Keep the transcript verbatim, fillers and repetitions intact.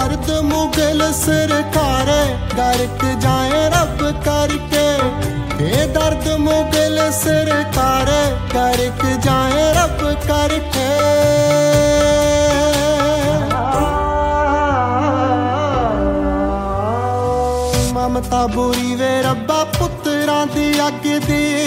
दर्द मुगल सरकार गर्क जाए रब करके, बेदर्द मुगल सरकार गर्क जाए रब करके। ममता बुरी वे रब्बा पुत्रां दी अग दी,